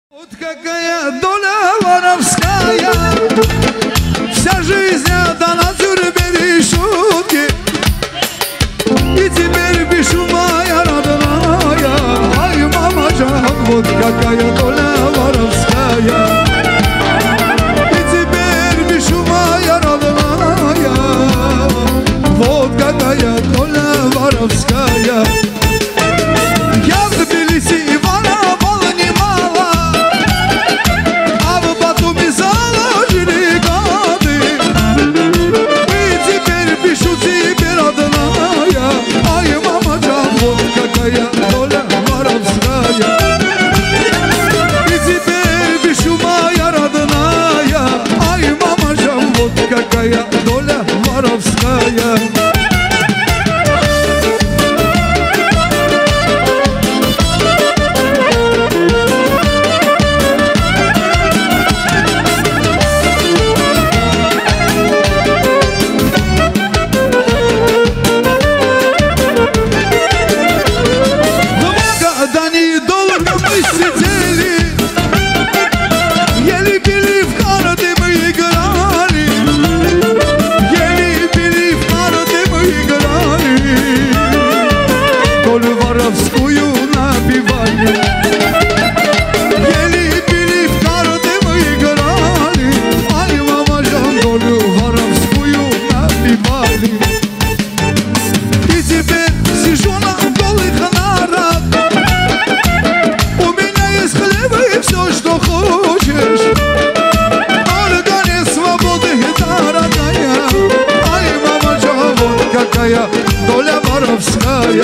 Вот какая доля воровская, вся жизнь дана тюрьме и шутки. И теперь пишу, моя родная, ай, мама Джан, вот какая доля воровская. И теперь пишу, моя родная, вот какая доля воровская. Я в Тбилиси воровал немало, а в Батуми заложили годы. И теперь пишу тебе, родная, ай, мама Джан, вот какая доля воровская. И теперь пишу, моя родная, ай, мама Джан, вот какая доля воровская. Доля воровская,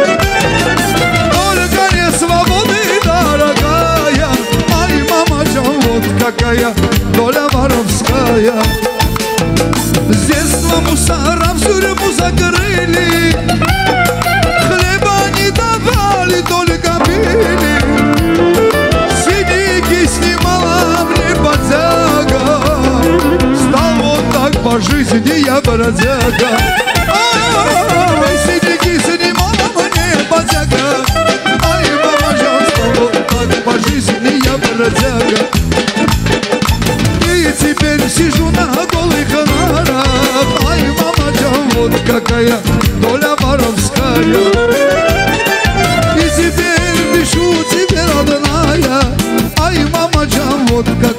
только не свободы, дорогая. Ай, мама Джан, вот какая доля воровская. С детства мусора в тюрьму закрыли, хлеба не давали, только пили. Синяки снимала мне бодяга, стал вот так по жизни я бродяга. Синяки снимала мне бодяга, ай, мама Джан, стал вот так по жизни я бродяга. И теперь сижу на голых нарах, ай, мама Джан, вот какая доля воровская. И теперь пишу тебе, родная, ай, мама Джан, вот какая